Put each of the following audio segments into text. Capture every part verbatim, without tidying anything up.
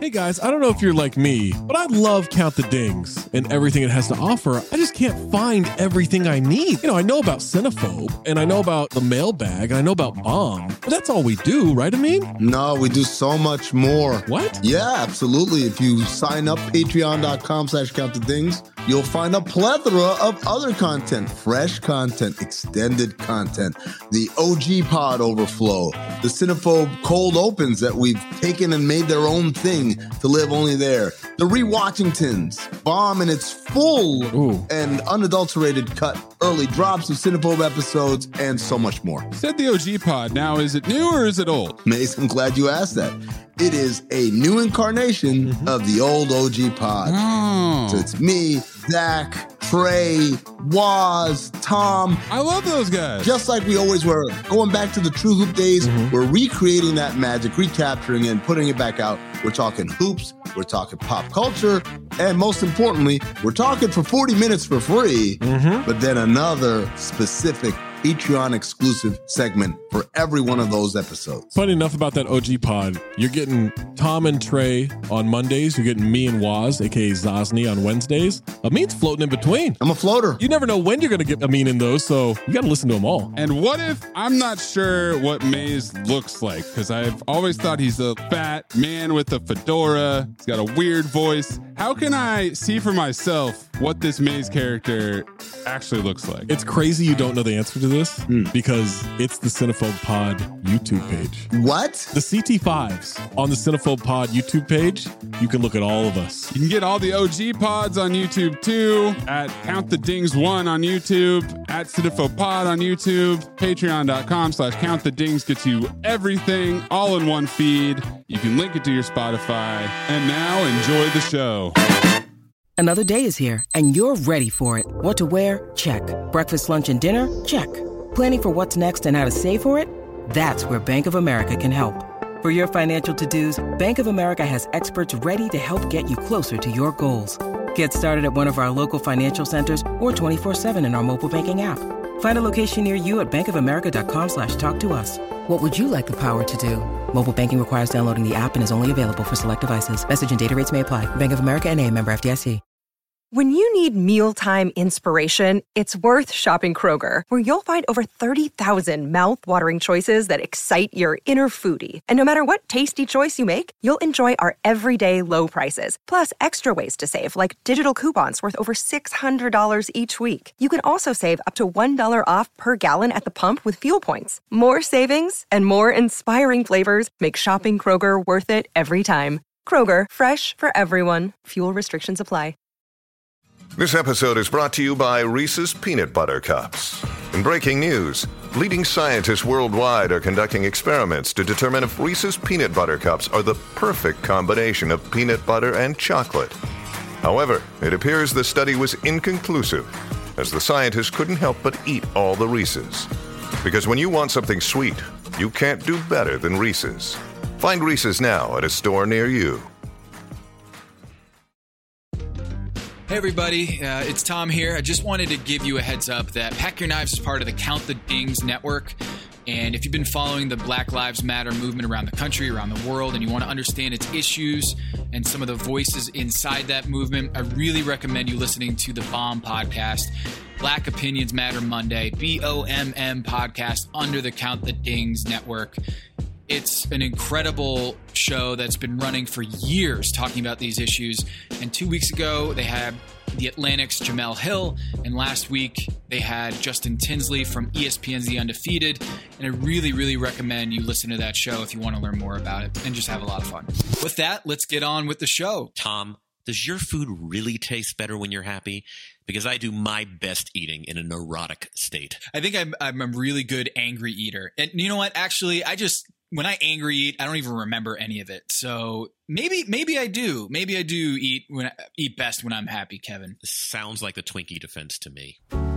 Hey guys, I don't know if you're like me, but I love Count the Dings and everything it has to offer. I just can't find everything I need. You know, I know about Cinephobe, and I know about the mailbag, and I know about Bomb, but that's all we do, right, Amin? No, we do so much more. What? Yeah, absolutely. If you sign up, patreon.com slash count the dings, you'll find a plethora of other content, fresh content, extended content, the O G Pod Overflow, the Cinephobe Cold Opens that we've taken and made their own thing to live only there, the Rewatchingtons, Bomb in its full Ooh. and unadulterated cut, early drops of Cinephobe episodes, and so much more. Said the O G Pod. Now, is it new or is it old? Mace, I'm glad you asked that. It is a new incarnation mm-hmm. of the old O G Pod. Oh. So it's me, Zach, Trey, Waz, Tom. I love those guys. Just like we always were. Going back to the True Hoop days, mm-hmm. we're recreating that magic, recapturing it, and putting it back out. We're talking hoops, we're talking pop culture, and most importantly, we're talking for forty minutes for free, mm-hmm. but then another specific Patreon exclusive segment for every one of those episodes. Funny enough about that O G Pod, you're getting Tom and Trey on Mondays. You're getting me and Waz, aka Zosny, on Wednesdays. Amin's floating in between. I'm a floater. You never know when you're going to get Amin in those, so you got to listen to them all. And what if I'm not sure what Maze looks like? Because I've always thought he's a fat man with a fedora. He's got a weird voice. How can I see for myself what this Maze character actually looks like? It's crazy you don't know the answer to this mm. because it's the Cinephobe Pod YouTube page. What? The C T fives on the Cinephobe Pod YouTube page. You can look at all of us. You can get all the O G Pods on YouTube too, at Count the Dings one on YouTube, at Cinephobe Pod on YouTube, patreon.com slash Count the Dings gets you everything all in one feed. You can link it to your Spotify. And now enjoy the show. Another day is here, and you're ready for it. What to wear? Check. Breakfast, lunch, and dinner? Check. Planning for what's next and how to save for it? That's where Bank of America can help. For your financial to-dos, Bank of America has experts ready to help get you closer to your goals. Get started at one of our local financial centers or twenty-four seven in our mobile banking app. Find a location near you at bankofamerica.com slash talk to us. What would you like the power to do? Mobile banking requires downloading the app and is only available for select devices. Message and data rates may apply. Bank of America N A, member F D I C. When you need mealtime inspiration, it's worth shopping Kroger, where you'll find over thirty thousand mouth-watering choices that excite your inner foodie. And no matter what tasty choice you make, you'll enjoy our everyday low prices, plus extra ways to save, like digital coupons worth over six hundred dollars each week. You can also save up to one dollar off per gallon at the pump with fuel points. More savings and more inspiring flavors make shopping Kroger worth it every time. Kroger, fresh for everyone. Fuel restrictions apply. This episode is brought to you by Reese's Peanut Butter Cups. In breaking news, leading scientists worldwide are conducting experiments to determine if Reese's Peanut Butter Cups are the perfect combination of peanut butter and chocolate. However, it appears the study was inconclusive, as the scientists couldn't help but eat all the Reese's. Because when you want something sweet, you can't do better than Reese's. Find Reese's now at a store near you. Hey everybody, uh, it's Tom here. I just wanted to give you a heads up that Pack Your Knives is part of the Count the Dings network. And if you've been following the Black Lives Matter movement around the country, around the world, and you want to understand its issues and some of the voices inside that movement, I really recommend you listening to the Bomb podcast, Black Opinions Matter Monday, B O M M podcast under the Count the Dings network. It's an incredible show that's been running for years talking about these issues. And two weeks ago, they had The Atlantic's Jamel Hill. And last week, they had Justin Tinsley from E S P N's The Undefeated. And I really, really recommend you listen to that show if you want to learn more about it and just have a lot of fun. With that, let's get on with the show. Tom, does your food really taste better when you're happy? Because I do my best eating in a neurotic state. I think I'm, I'm a really good angry eater. And you know what? Actually, I just... when I angry eat, I don't even remember any of it. So maybe, maybe I do. Maybe I do eat when I, eat best when I'm happy, Kevin. This sounds like the Twinkie defense to me.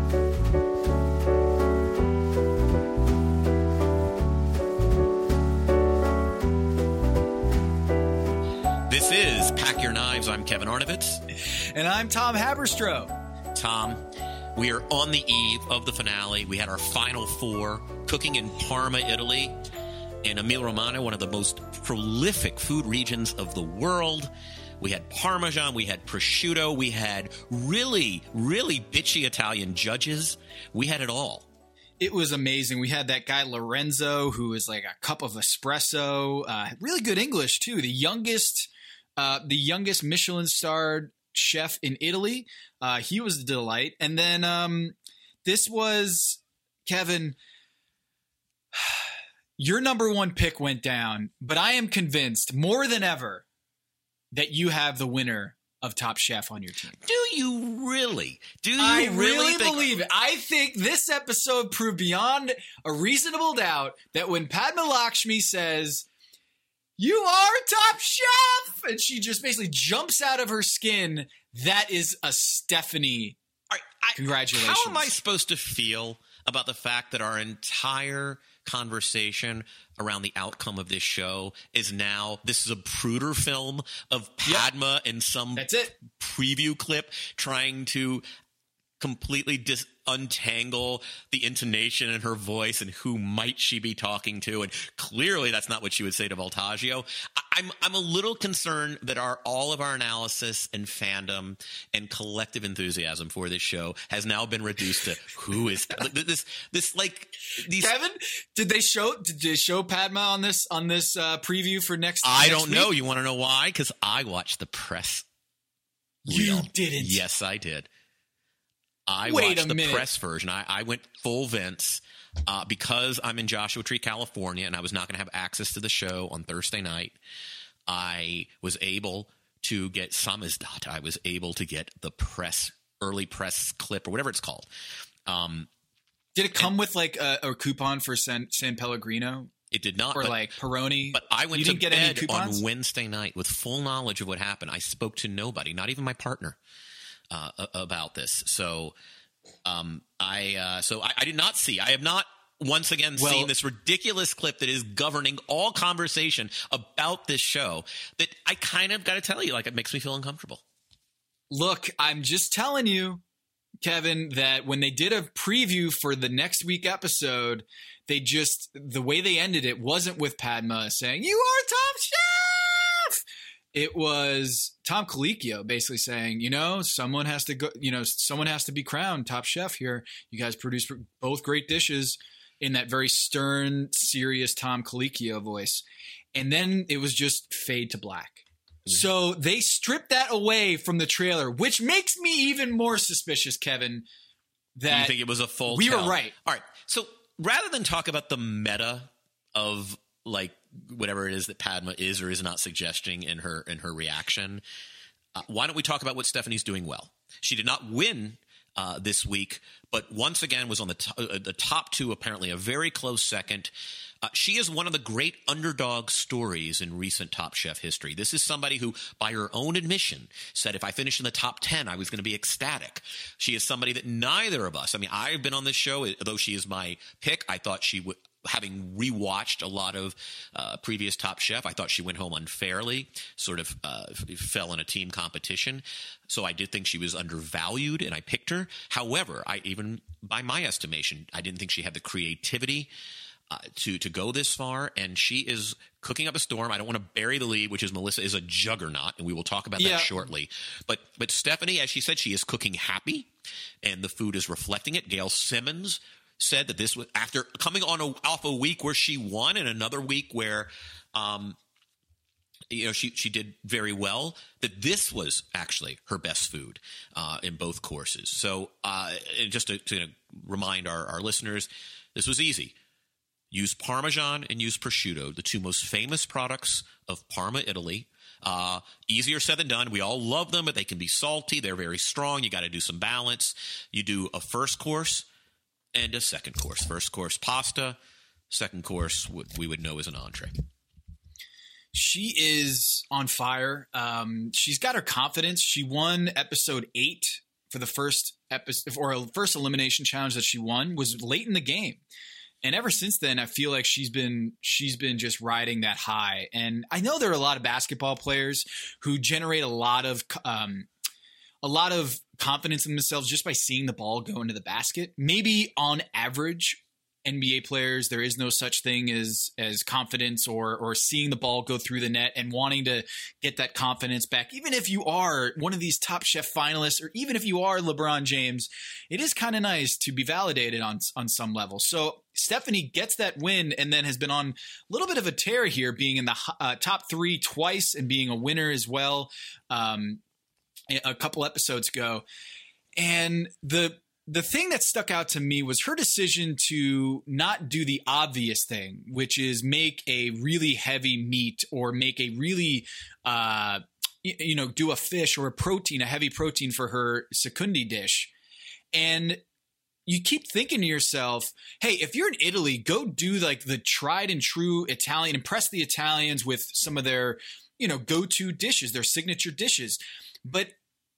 This is Pack Your Knives. I'm Kevin Arnovitz. And I'm Tom Haberstroh. Tom, we are on the eve of the finale. We had our final four cooking in Parma, Italy. in Emilia-Romagna, one of the most prolific food regions of the world. We had Parmesan, we had prosciutto, we had really, really bitchy Italian judges. We had it all. It was amazing. We had that guy Lorenzo, who is like a cup of espresso. Uh, really good English too. The youngest, uh, the youngest Michelin-starred chef in Italy. Uh, he was a delight. And then um, this was Kevin. Your number one pick went down, but I am convinced more than ever that you have the winner of Top Chef on your team. Do you really? Do you I really, really think- believe it. I think this episode proved beyond a reasonable doubt that when Padma Lakshmi says, "You are Top Chef," and she just basically jumps out of her skin, that is a Stephanie. All right, I, Congratulations. How am I supposed to feel about the fact that our entire conversation around the outcome of this show is now this is a Pruder film of Padma yep. in some That's it. preview clip trying to completely dis- untangle the intonation in her voice and who might she be talking to, and clearly that's not what she would say to Voltaggio. I- I'm I'm a little concerned that our all of our analysis and fandom and collective enthusiasm for this show has now been reduced to who is this this like these. Kevin, did they show did they show Padma on this on this uh, preview for next? I next don't week? know. You want to know why? Because I watched the press. You reel. didn't. Yes, I did. I Wait watched a the minute. press version. I, I went full Vince uh, because I'm in Joshua Tree, California, and I was not going to have access to the show on Thursday night. I was able to get Samizdat. I was able to get the press, early press clip or whatever it's called. Um, Did it come and, with like a, a coupon for San, San Pellegrino? It did not. Or but, like Peroni? But I went you to didn't get bed any coupons? on Wednesday night with full knowledge of what happened. I spoke to nobody, not even my partner, uh, about this. So um, I uh, so I, I did not see. I have not once again well, seen this ridiculous clip that is governing all conversation about this show that I kind of got to tell you, like, it makes me feel uncomfortable. Look, I'm just telling you, Kevin, that when they did a preview for the next week episode, they just, the way they ended it wasn't with Padma saying, "You are Top Chef." It was Tom Colicchio basically saying, you know, someone has to go, you know, someone has to be crowned Top Chef here. You guys produced both great dishes, in that very stern, serious Tom Colicchio voice. And then it was just fade to black. Mm-hmm. So they stripped that away from the trailer, which makes me even more suspicious, Kevin, that you think it was a full we tell. were right. All right. So rather than talk about the meta of like whatever it is that Padma is or is not suggesting in her in her reaction, uh, why don't we talk about what Stephanie's doing well? She did not win Uh, this week, but once again was on the, t- uh, the top two, apparently a very close second. Uh, she is one of the great underdog stories in recent Top Chef history. This is somebody who, by her own admission, said if I finished in the top ten, I was going to be ecstatic. She is somebody that neither of us, I mean, I've been on this show, though she is my pick, I thought she would, having rewatched a lot of uh, previous Top Chef, I thought she went home unfairly, sort of uh, fell in a team competition. So I did think she was undervalued, and I picked her. However, I even by my estimation, I didn't think she had the creativity uh, to to go this far. And she is cooking up a storm. I don't want to bury the lead, which is Melissa is a juggernaut, and we will talk about yeah. that shortly. But but Stephanie, as she said, she is cooking happy, and the food is reflecting it. Gail Simmons said that this was after coming on a, off a week where she won and another week where, um, you know, she, she did very well, that this was actually her best food uh, in both courses. So uh, just to, to remind our, our listeners, this was easy. Use Parmesan and use prosciutto, the two most famous products of Parma, Italy. Uh, easier said than done. We all love them, but they can be salty. They're very strong. You got to do some balance. You do a first course and a second course. First course, pasta. Second course, what we would know as an entree. She is on fire. Um, she's got her confidence. She won episode eight for the first episode, or first elimination challenge that she won was late in the game. And ever since then, I feel like she's been she's been just riding that high. And I know there are a lot of basketball players who generate a lot of um, a lot of confidence in themselves just by seeing the ball go into the basket. Maybe on average, N B A players, there is no such thing as as confidence or or seeing the ball go through the net and wanting to get that confidence back. Even if you are one of these Top Chef finalists, or even if you are LeBron James, it is kind of nice to be validated on on some level. So Stephanie gets that win and then has been on a little bit of a tear here, being in the uh, top three twice and being a winner as well um, a couple episodes ago. And the The thing that stuck out to me was her decision to not do the obvious thing, which is make a really heavy meat or make a really, uh, you know, do a fish or a protein, a heavy protein for her secondi dish. And you keep thinking to yourself, hey, if you're in Italy, go do like the tried and true Italian, impress the Italians with some of their, you know, go-to dishes, their signature dishes. But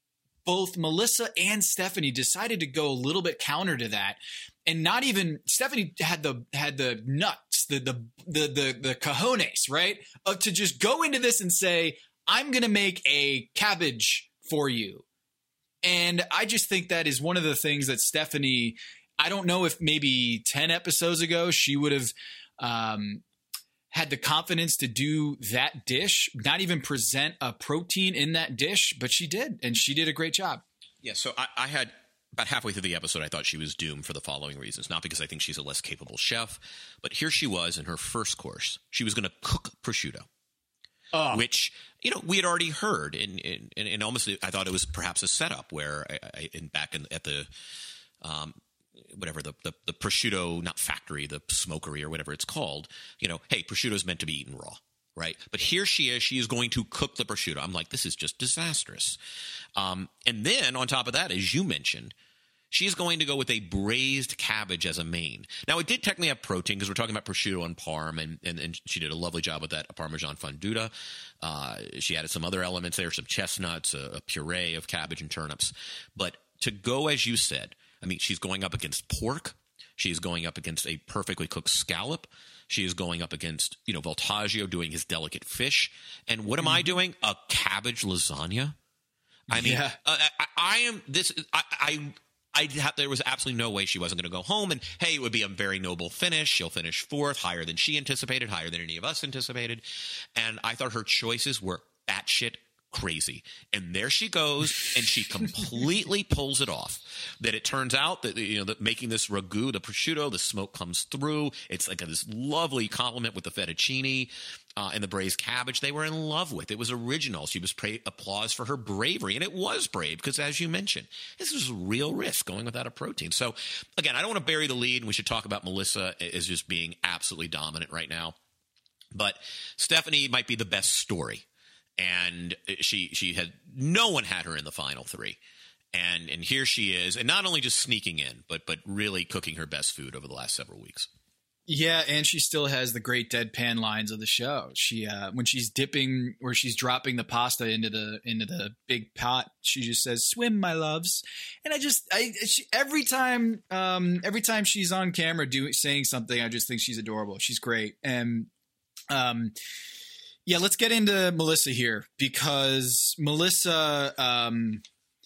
both Melissa and Stephanie decided to go a little bit counter to that, and not even Stephanie had the had the nuts, the the the the, the cojones, right, of to just go into this and say, I'm going to make a cabbage for you. And I just think that is one of the things that Stephanie, I don't know if maybe ten episodes ago she would have um, had the confidence to do that dish, not even present a protein in that dish, but she did, and she did a great job. Yeah, so I, I had about halfway through the episode, I thought she was doomed for the following reasons. Not because I think she's a less capable chef, but here she was in her first course. She was going to cook prosciutto, oh. which, you know, we had already heard. And in, in, in almost, I thought it was perhaps a setup where I, I in back in, at the um, – whatever the, the the prosciutto, not factory, the smokery or whatever it's called, you know, hey, prosciutto is meant to be eaten raw, right? But here she is, she is going to cook the prosciutto. I'm like, this is just disastrous. Um, and then on top of that, as you mentioned, she is going to go with a braised cabbage as a main. Now, it did technically have protein because we're talking about prosciutto and parm, and, and, and she did a lovely job with that, a Parmesan fonduta. Uh, she added some other elements there, some chestnuts, a, a puree of cabbage and turnips. But to go, as you said, I mean, she's going up against pork. She's going up against a perfectly cooked scallop. She is going up against, you know, Voltaggio doing his delicate fish. And what am mm. I doing? A cabbage lasagna? I mean, yeah. uh, I, I am this. I, I, I have, there was absolutely no way she wasn't going to go home. And hey, it would be a very noble finish. She'll finish fourth, higher than she anticipated, higher than any of us anticipated. And I thought her choices were batshit crazy. And there she goes, and she completely pulls it off. That it turns out that, you know, that making this ragu, the prosciutto, the smoke comes through. It's like a, this lovely compliment with the fettuccine uh, and the braised cabbage they were in love with. It was original. She was pra- applause for her bravery, and it was brave because, as you mentioned, this was a real risk going without a protein. So, again, I don't want to bury the lead, and we should talk about Melissa as just being absolutely dominant right now. But Stephanie might be the best story. And she she had no one had her in the final three, and and here she is, and not only just sneaking in, but but really cooking her best food over the last several weeks. Yeah, and she still has the great deadpan lines of the show. She uh, when she's dipping or she's dropping the pasta into the into the big pot, she just says, "Swim, my loves." And I just I she, every time um, every time she's on camera doing saying something, I just think she's adorable. She's great, and um. Yeah, let's get into Melissa here because Melissa, um,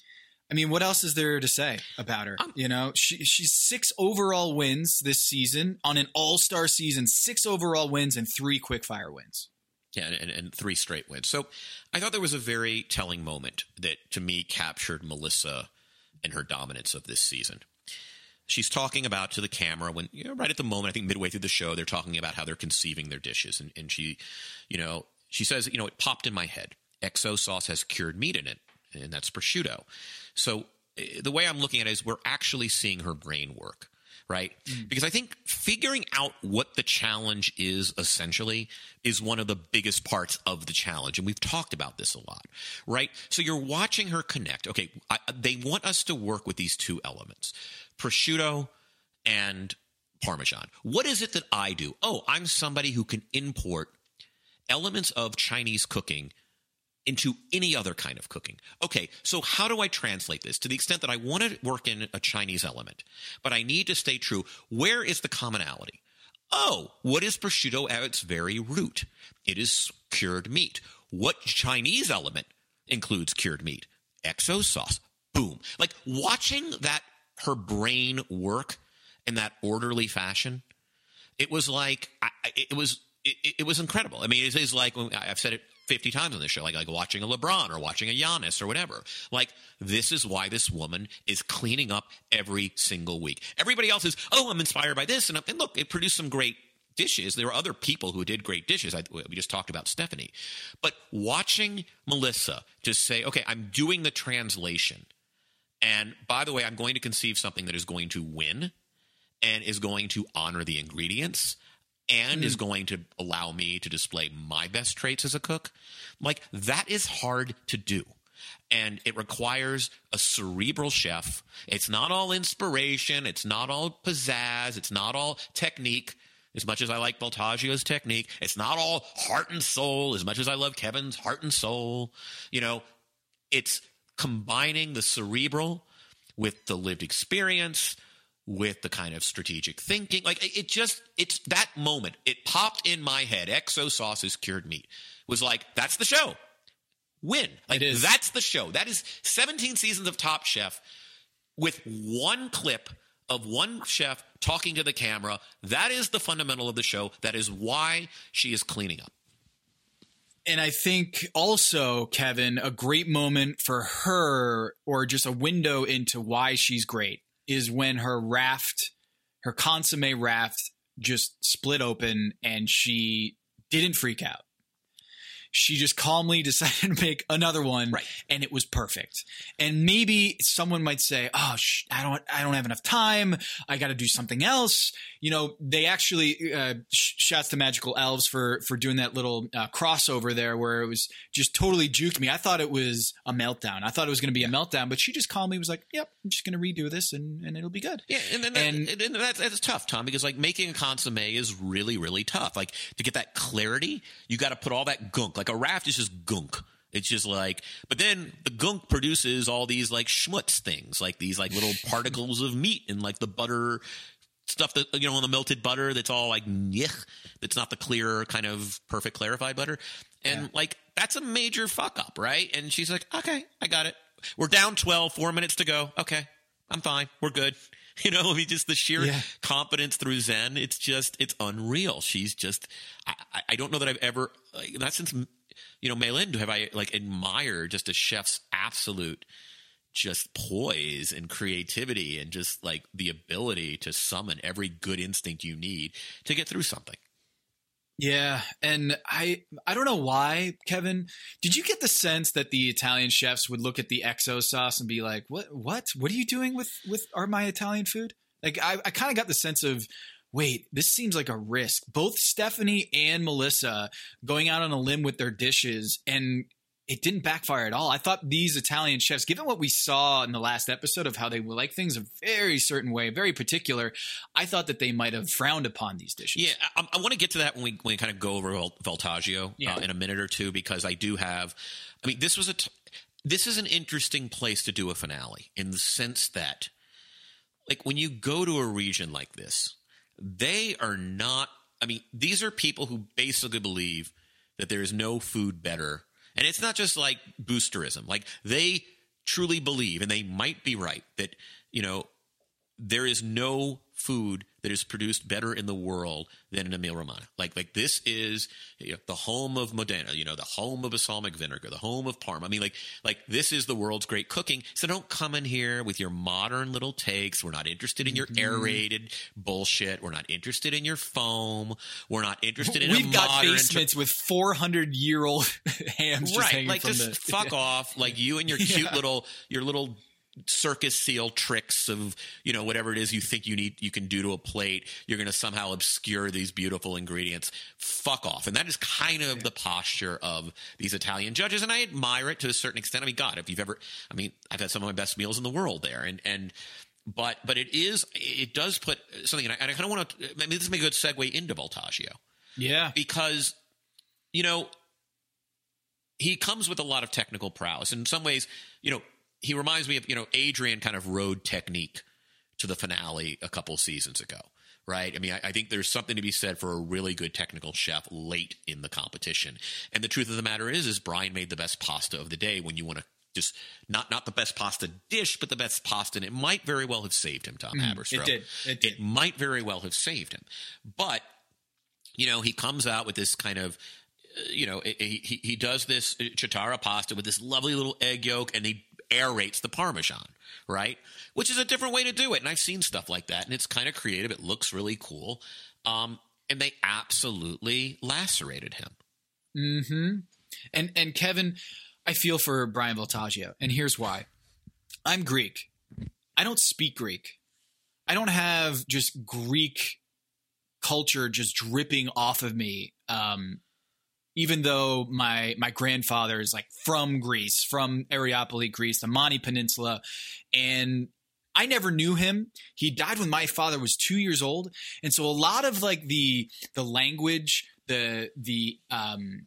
I mean, what else is there to say about her? You know, she, she's six overall wins this season on an all-star season, six overall wins and three quickfire wins. Yeah, and, and three straight wins. So I thought there was a very telling moment that, to me, captured Melissa and her dominance of this season. She's talking about to the camera when, you know, right at the moment, I think midway through the show, they're talking about how they're conceiving their dishes. And, and she, you know, she says, you know, it popped in my head. X O sauce has cured meat in it, and that's prosciutto. So the way I'm looking at it is we're actually seeing her brain work, right? Mm. Because I think figuring out what the challenge is essentially is one of the biggest parts of the challenge. And we've talked about this a lot, right? So you're watching her connect. Okay, I, they want us to work with these two elements, prosciutto and Parmesan. What is it that I do? Oh, I'm somebody who can import elements of Chinese cooking into any other kind of cooking. Okay, so how do I translate this? To the extent that I want to work in a Chinese element, but I need to stay true. Where is the commonality? Oh, what is prosciutto at its very root? It is cured meat. What Chinese element includes cured meat? X O sauce. Boom. Like watching that, her brain work in that orderly fashion it was like I, it was it, it was incredible. I mean, it is like I've said it fifty times on this show, like like watching a LeBron or watching a Giannis or whatever. Like, this is why this woman is cleaning up every single week. Everybody else is, oh, I'm inspired by this, and, and look, it produced some great dishes. There were other people who did great dishes. I, we just talked about Stephanie. But watching Melissa just say, okay, I'm doing the translation. And by the way, I'm going to conceive something that is going to win and is going to honor the ingredients and mm. is going to allow me to display my best traits as a cook. Like, that is hard to do. And it requires a cerebral chef. It's not all inspiration. It's not all pizzazz. It's not all technique. As much as I like Voltaggio's technique, it's not all heart and soul. As much as I love Kevin's heart and soul, you know, it's combining the cerebral with the lived experience, with the kind of strategic thinking. Like, it just, it's that moment. It popped in my head. X O Sauce's Cured Meat was like, that's the show. Win. Like, it is. That's the show. That is seventeen seasons of Top Chef with one clip of one chef talking to the camera. That is the fundamental of the show. That is why she is cleaning up. And I think also, Kevin, a great moment for her, or just a window into why she's great, is when her raft, her consomme raft, just split open and she didn't freak out. She just calmly decided to make another one, right. And it was perfect. And maybe someone might say, "Oh, sh- I don't, I don't have enough time. I got to do something else." You know, they actually uh, sh- shouts to Magical Elves for for doing that little uh, crossover there, where it was just totally juked me. I thought it was a meltdown. I thought it was going to be a meltdown, but she just calmly was like, "Yep, I'm just going to redo this, and, and it'll be good." Yeah, and, and, and, that, and that's, that's tough, Tom, because like making a consomme is really, really tough. Like, to get that clarity, you got to put all that gunk. Like, a raft is just gunk. It's just like, but then the gunk produces all these like schmutz things, like these like little particles of meat and like the butter stuff that, you know, on the melted butter that's all like, nyeh, that's not the clear kind of perfect clarified butter. And yeah. like, that's a major fuck up, right? And she's like, okay, I got it. We're down twelve, four minutes to go. Okay, I'm fine. We're good. You know, I mean, just the sheer yeah. confidence through Zen. It's just, it's unreal. She's just, I, I don't know that I've ever, like, not since, you know, Mei Lin, have I like admired just a chef's absolute just poise and creativity and just like the ability to summon every good instinct you need to get through something. Yeah, and I I don't know why, Kevin. Did you get the sense that the Italian chefs would look at the X O sauce and be like, "What? What? What are you doing with with our my Italian food?" Like, I I kind of got the sense of, wait, this seems like a risk. Both Stephanie and Melissa going out on a limb with their dishes, and it didn't backfire at all. I thought these Italian chefs, given what we saw in the last episode of how they like things a very certain way, very particular, I thought that they might have frowned upon these dishes. Yeah, I, I want to get to that when we, when we kind of go over Voltaggio yeah. uh, in a minute or two, because I do have – I mean, this was a t- this is an interesting place to do a finale in the sense that, like, when you go to a region like this, they are not – I mean, these are people who basically believe that there is no food better. And it's not just like boosterism. Like, they truly believe, and they might be right, that, you know, there is no food that is produced better in the world than in Emilia Romagna. Like, like this is, you know, the home of Modena, you know, the home of balsamic vinegar, the home of Parma. I mean, like, like this is the world's great cooking. So don't come in here with your modern little takes. We're not interested in your mm-hmm. aerated bullshit. We're not interested in your foam. We're not interested in We've a got modern basements inter- with four hundred year old hams just right. hanging Like, from just the, fuck yeah. off. Like, you and your cute Yeah. little, your little circus seal tricks of, you know, whatever it is you think you need, you can do to a plate. You're going to somehow obscure these beautiful ingredients. Fuck off. And that is kind of yeah. the posture of these Italian judges. And I admire it to a certain extent. I mean, God, if you've ever, I mean, I've had some of my best meals in the world there. And, and, but, but it is, it does put something, and I, and I kind of want to, I mean, this is a good segue into Voltaggio. Yeah. Because, you know, he comes with a lot of technical prowess. In some ways, you know, he reminds me of, you know, Adrian kind of rode technique to the finale a couple seasons ago, right? I mean, I, I think there's something to be said for a really good technical chef late in the competition. And the truth of the matter is, is Brian made the best pasta of the day when you want to just not not the best pasta dish, but the best pasta. And it might very well have saved him, Tom mm, Haberstroh. It did. It did. It might very well have saved him. But, you know, he comes out with this kind of, you know, he, he, he does this Chitara pasta with this lovely little egg yolk, and he aerates the Parmesan, right? Which is a different way to do it. And I've seen stuff like that, and it's kind of creative. It looks really cool. Um, and they absolutely lacerated him. Mm-hmm. And, and Kevin, I feel for Brian Voltaggio, and here's why. I'm Greek. I don't speak Greek. I don't have just Greek culture just dripping off of me. Um, even though my my grandfather is like from Greece, from Areopoli, Greece, the Mani Peninsula, and I never knew him. He died when my father was two years old, and so a lot of like the the language, the the um,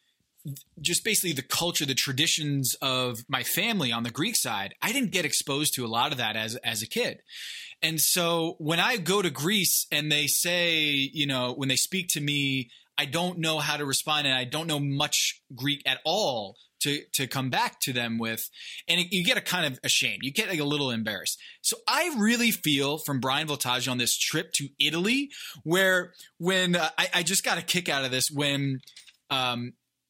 just basically the culture, the traditions of my family on the Greek side, I didn't get exposed to a lot of that as as a kid. And so when I go to Greece and they say, you know, when they speak to me, I don't know how to respond, and I don't know much Greek at all to to come back to them with, and it, you get a kind of ashamed. You get like a little embarrassed. So I really feel from Brian Voltaggio on this trip to Italy, where when uh, I, I just got a kick out of this when um,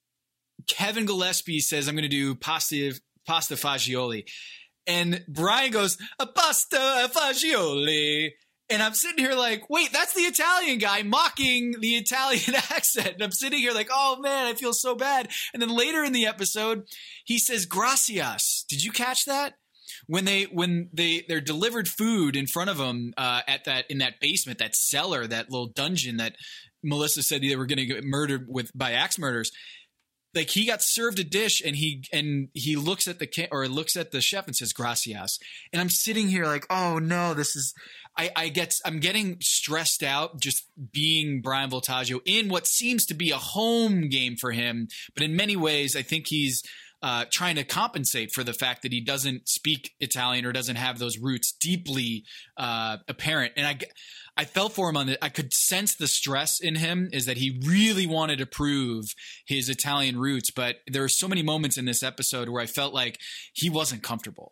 Kevin Gillespie says, I'm going to do pasta, pasta fagioli. And Brian goes, a pasta fagioli. And I'm sitting here like, wait, that's the Italian guy mocking the Italian accent. And I'm sitting here like, oh, man, I feel so bad. And then later in the episode, he says, gracias. Did you catch that? When they when they they're delivered food in front of them uh, at that in that basement, that cellar, that little dungeon that Melissa said they were going to get murdered with by axe murders. Like he got served a dish and he and he looks at the or looks at the chef and says gracias. And I'm sitting here like, oh no, this is I, I get I'm getting stressed out just being Brian Voltaggio in what seems to be a home game for him. But in many ways, I think he's uh, trying to compensate for the fact that he doesn't speak Italian or doesn't have those roots deeply uh, apparent. And I I felt for him on it. I could sense the stress in him is that he really wanted to prove his Italian roots. But there are so many moments in this episode where I felt like he wasn't comfortable.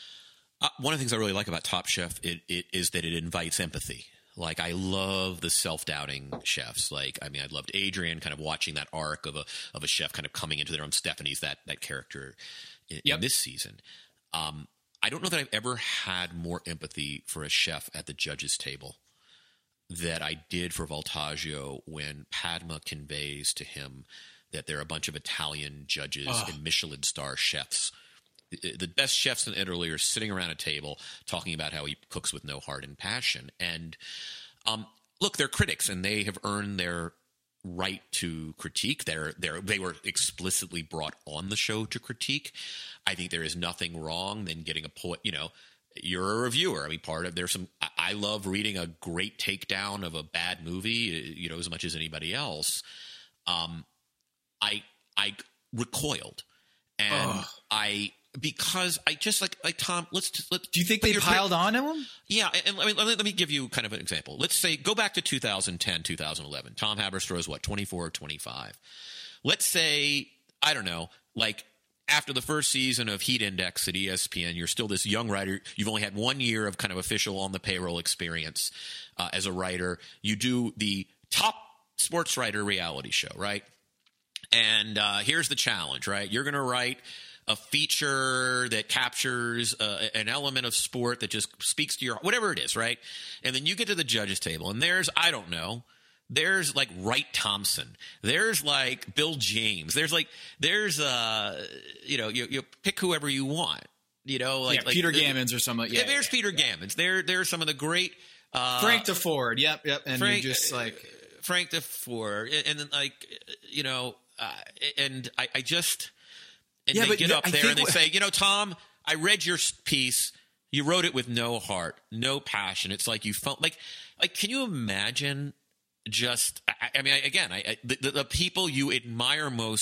Uh, one of the things I really like about Top Chef it, it, is that it invites empathy. Like I love the self-doubting chefs. Like I mean, I loved Adrian, kind of watching that arc of a of a chef kind of coming into their own. Stephanie's that that character in, yep. in this season. Um, I don't know that I've ever had more empathy for a chef at the judges' table that I did for Voltaggio when Padma conveys to him that there are a bunch of Italian judges oh. and Michelin star chefs. The, the best chefs in Italy are sitting around a table talking about how he cooks with no heart and passion. And um, look, they're critics, and they have earned their right to critique. They're, they're, they were explicitly brought on the show to critique. I think there is nothing wrong than getting a point, you know, you're a reviewer. I mean, part of there's some. I love reading a great takedown of a bad movie, you know, as much as anybody else. Um, I I recoiled, and Ugh. I because I just like like Tom. Let's just, let. Do you think they piled on him? Yeah, and let me let me give you kind of an example. Let's say go back to two thousand ten, two thousand eleven. Tom Haberstroh is what twenty-four or twenty-five. Let's say I don't know, like. After the first season of Heat Index at E S P N, you're still this young writer. You've only had one year of kind of official on the payroll experience uh, as a writer. You do the top sports writer reality show, right? And uh, here's the challenge, right? You're going to write a feature that captures uh, an element of sport that just speaks to your – whatever it is, right? And then you get to the judges' table, and there's, I don't know – there's like Wright Thompson. There's like Bill James. There's like there's uh you know you you pick whoever you want. You know like, yeah, like Peter Gammons or something. Yeah, yeah there's yeah, Peter yeah. Gammons. There there's some of the great uh, Frank DeFord. Yep, yep. And Frank, you're just like Frank DeFord, and then like you know, uh, and I, I just and yeah, they get th- up I there and they what, say, you know, Tom, I read your piece. You wrote it with no heart, no passion. It's like you felt like like can you imagine? Just, I, I mean, I, again, I, I, the, the people you admire most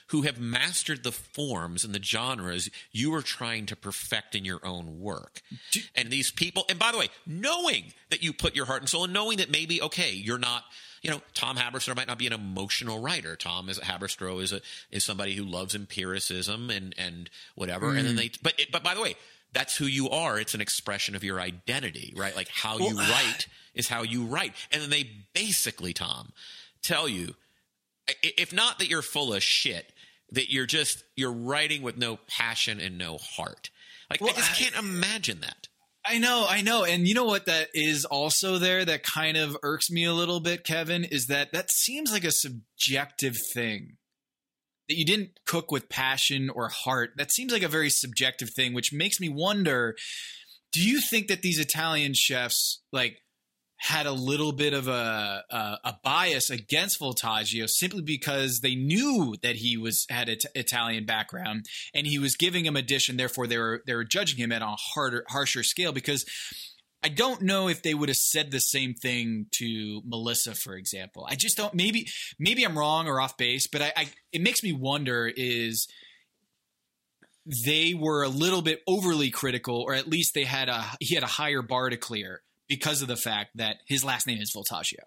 who have mastered the forms and the genres you are trying to perfect in your own work. And these people, and by the way, knowing that you put your heart and soul, and knowing that maybe, okay, you're not, you know, Tom Haberstroh might not be an emotional writer. Tom is Haberstroh is a, is somebody who loves empiricism and, and whatever. Mm. And then they, but, but by the way, that's who you are. It's an expression of your identity, right? Like how well, you write is how you write. And then they basically, Tom, tell you, if not that you're full of shit, that you're just, you're writing with no passion and no heart. Like, well, I just can't I, imagine that. I know, I know. And you know what that is also there that kind of irks me a little bit, Kevin, is that that seems like a subjective thing. That you didn't cook with passion or heart. That seems like a very subjective thing, which makes me wonder, do you think that these Italian chefs, like, had a little bit of a, a a bias against Voltaggio simply because they knew that he was had an Italian background and he was giving him a dish, and therefore they were they were judging him at a harder, harsher scale? Because I don't know if they would have said the same thing to Melissa, for example. I just don't. Maybe maybe I'm wrong or off base, but I, I it makes me wonder is they were a little bit overly critical, or at least they had a he had a higher bar to clear, because of the fact that his last name is Voltaggio.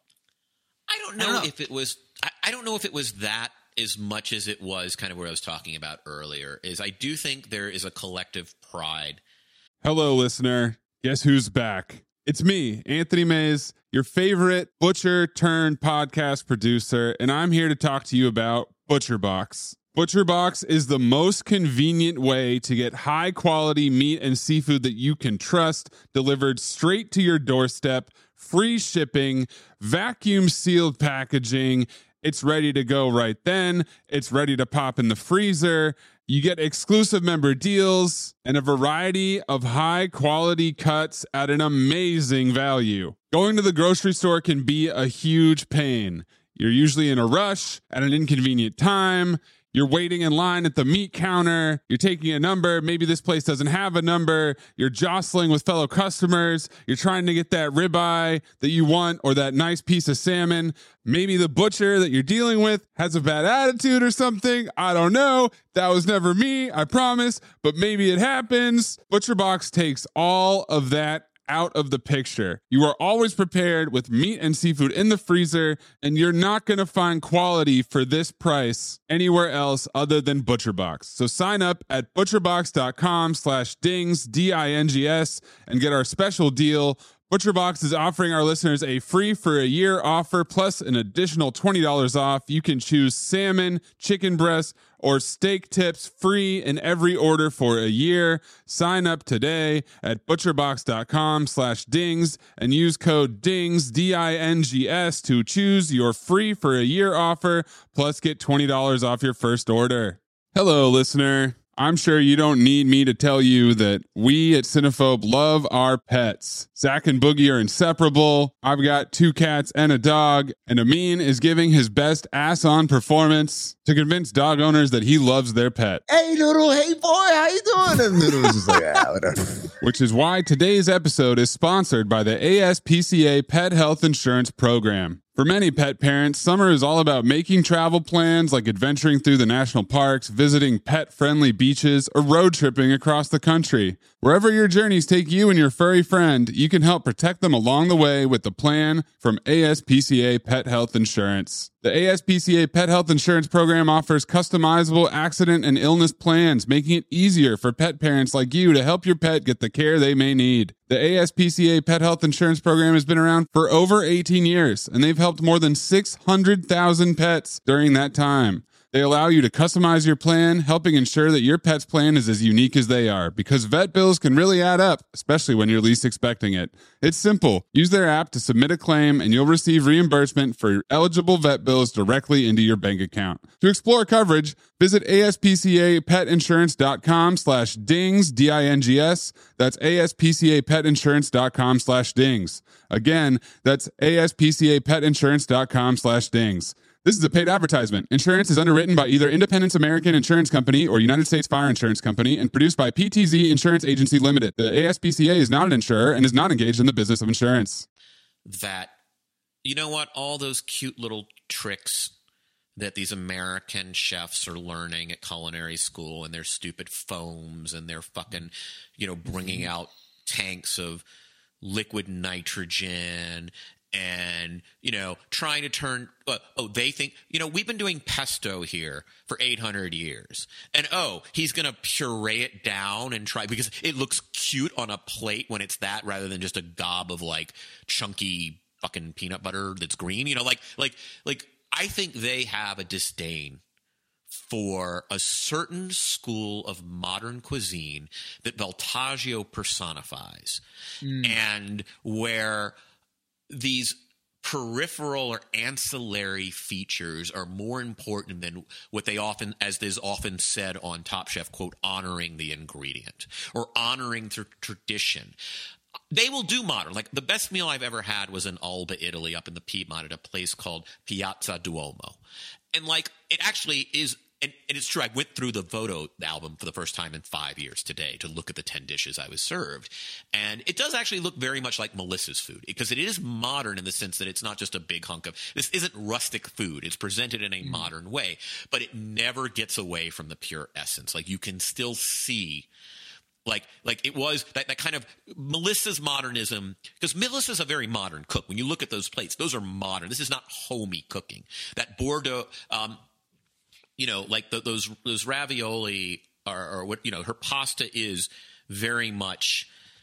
I don't know, I don't know. if it was I, I don't know if it was that as much as it was kind of what I was talking about earlier. Is I do think there is a collective pride. Hello, listener. Guess who's back? It's me, Anthony Mays, your favorite butcher turned podcast producer, and I'm here to talk to you about ButcherBox. ButcherBox is the most convenient way to get high-quality meat and seafood that you can trust, delivered straight to your doorstep, free shipping, vacuum-sealed packaging. It's ready to go right then. It's ready to pop in the freezer. You get exclusive member deals and a variety of high-quality cuts at an amazing value. Going to the grocery store can be a huge pain. You're usually in a rush at an inconvenient time. You're waiting in line at the meat counter. You're taking a number. Maybe this place doesn't have a number. You're jostling with fellow customers. You're trying to get that ribeye that you want or that nice piece of salmon. Maybe the butcher that you're dealing with has a bad attitude or something. I don't know. That was never me, I promise. But maybe it happens. ButcherBox takes all of that out of the picture. You are always prepared with meat and seafood in the freezer, and you're not going to find quality for this price anywhere else other than ButcherBox. So sign up at butcherbox.com slash dings, D I N G S, and get our special deal. ButcherBox is offering our listeners a free for a year offer plus an additional twenty dollars off. You can choose salmon, chicken breast, or steak tips free in every order for a year. Sign up today at butcherbox.com slash dings and use code DINGS, D I N G S, to choose your free for a year offer, plus get twenty dollars off your first order. Hello, listener. I'm sure you don't need me to tell you that we at Cinephobe love our pets. Zach and Boogie are inseparable. I've got two cats and a dog, and Amin is giving his best ass-on performance to convince dog owners that he loves their pet. Hey, Noodle, hey, boy, how you doing? And Noodle was just like, ah, whatever. Which is why today's episode is sponsored by the A S P C A Pet Health Insurance Program. For many pet parents, summer is all about making travel plans like adventuring through the national parks, visiting pet-friendly beaches, or road tripping across the country. Wherever your journeys take you and your furry friend, you can help protect them along the way with the plan from A S P C A Pet Health Insurance. The A S P C A Pet Health Insurance Program offers customizable accident and illness plans, making it easier for pet parents like you to help your pet get the care they may need. The A S P C A Pet Health Insurance Program has been around for over eighteen years, and they've helped more than six hundred thousand pets during that time. They allow you to customize your plan, helping ensure that your pet's plan is as unique as they are, because vet bills can really add up, especially when you're least expecting it. It's simple. Use their app to submit a claim, and you'll receive reimbursement for eligible vet bills directly into your bank account. To explore coverage, visit aspcapetinsurance.com slash dings, D I N G S. That's aspcapetinsurance.com slash dings. Again, that's aspcapetinsurance.com slash dings. This is a paid advertisement. Insurance is underwritten by either Independence American Insurance Company or United States Fire Insurance Company and produced by P T Z Insurance Agency Limited. The A S P C A is not an insurer and is not engaged in the business of insurance. That, you know what, all those cute little tricks that these American chefs are learning at culinary school, and their stupid foams, and they're fucking, you know, bringing out tanks of liquid nitrogen, and, you know, trying to turn, uh, oh, they think, you know, we've been doing pesto here for eight hundred years. And, oh, he's going to puree it down and try, because it looks cute on a plate when it's that, rather than just a gob of, like, chunky fucking peanut butter that's green. You know, like, like, like, I think they have a disdain for a certain school of modern cuisine that Voltaggio personifies, mm. and where these peripheral or ancillary features are more important than what they often, as is often said on Top Chef, quote, honoring the ingredient or honoring the tradition. They will do modern. Like, the best meal I've ever had was in Alba, Italy, up in the Piedmont at a place called Piazza Duomo. And, like, it actually is – and, and it's true, I went through the photo album for the first time in five years today to look at the ten dishes I was served. And it does actually look very much like Melissa's food, because it is modern in the sense that it's not just a big hunk of – this isn't rustic food. It's presented in a mm. modern way, but it never gets away from the pure essence. Like, you can still see – Like, like it was that, that kind of Melissa's modernism, because Melissa's a very modern cook. When you look at those plates, those are modern. This is not homey cooking. That Bordeaux, um, you know, like the, those those ravioli are, or what, you know, her pasta is very much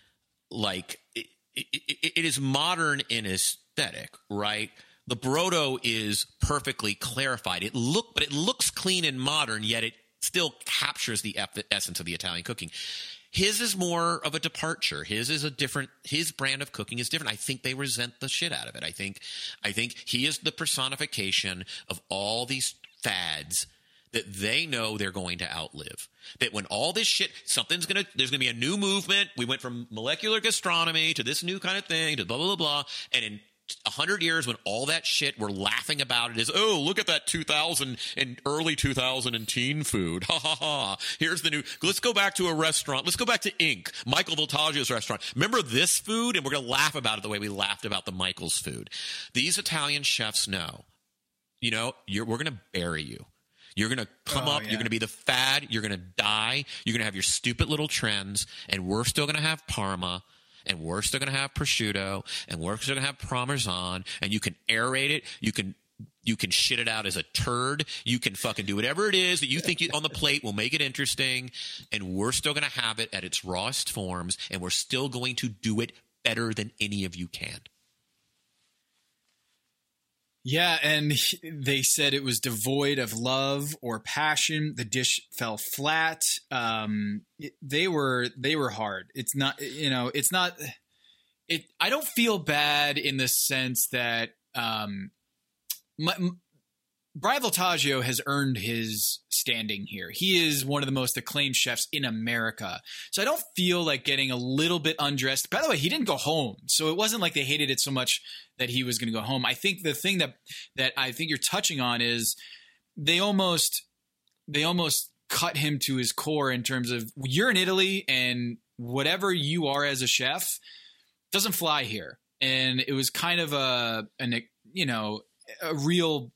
like it, it, it, it is modern in aesthetic, right? The Brodo is perfectly clarified. It look, but it looks clean and modern, yet it still captures the essence of the Italian cooking. His is more of a departure. His is a different, his brand of cooking is different. I think they resent the shit out of it. I think, I think he is the personification of all these fads that they know they're going to outlive. That when all this shit, something's going to, there's going to be a new movement. We went from molecular gastronomy to this new kind of thing to blah, blah, blah, blah. And in a hundred years, when all that shit we're laughing about it is, oh, look at that two thousand and early two thousand and teen food. Ha ha ha. Here's the new, let's go back to a restaurant. Let's go back to Inc Michael Voltaggio's restaurant. Remember this food? And we're going to laugh about it the way we laughed about the Michael's food. These Italian chefs know, you know, you're, we're going to bury you. You're going to come oh, up. Yeah. You're going to be the fad. You're going to die. You're going to have your stupid little trends. And we're still going to have Parma. And we're still going to have prosciutto, and we're still going to have Parmesan, and you can aerate it. You can you can shit it out as a turd. You can fucking do whatever it is that you think you, on the plate will make it interesting, and we're still going to have it at its rawest forms, and we're still going to do it better than any of you can. Yeah, and they said it was devoid of love or passion. The dish fell flat. Um, it, they were they were hard. It's not, you know, it's not. It. I don't feel bad in the sense that um, my, m- Brian Voltaggio has earned his standing here. He is one of the most acclaimed chefs in America. So I don't feel like getting a little bit undressed. By the way, he didn't go home. So it wasn't like they hated it so much that he was going to go home. I think the thing that that I think you're touching on is they almost they almost cut him to his core in terms of, you're in Italy and whatever you are as a chef doesn't fly here. And it was kind of a an you know a real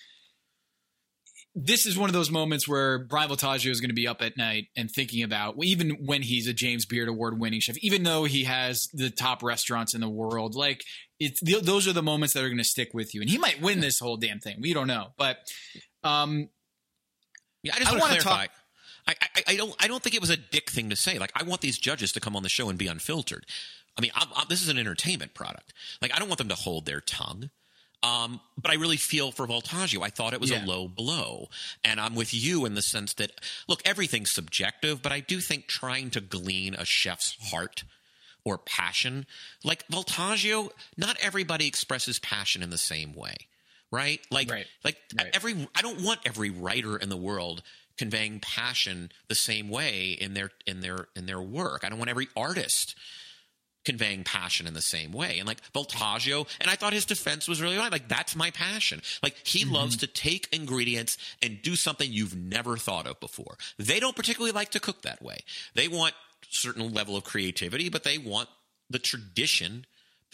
This is one of those moments where Brian Voltaggio is going to be up at night and thinking about, even when he's a James Beard Award winning chef, even though he has the top restaurants in the world, like it's th- those are the moments that are going to stick with you. And he might win this whole damn thing. We don't know, but um, yeah, I just want to clarify. Talk- I, I, I don't. I don't think it was a dick thing to say. Like, I want these judges to come on the show and be unfiltered. I mean, I'm, I'm, this is an entertainment product. Like, I don't want them to hold their tongue. Um, but I really feel for Voltaggio. I thought it was yeah. a low blow. And I'm with you in the sense that, look, everything's subjective, but I do think trying to glean a chef's heart or passion, like Voltaggio, not everybody expresses passion in the same way, right? Like, right. like right. every, I don't want every writer in the world conveying passion the same way in their, in their, in their work. I don't want every artist conveying passion in the same way. And like Voltaggio, and I thought his defense was really right. Like, that's my passion. Like, he mm-hmm. loves to take ingredients and do something you've never thought of before. They don't particularly like to cook that way. They want a certain level of creativity, but they want the tradition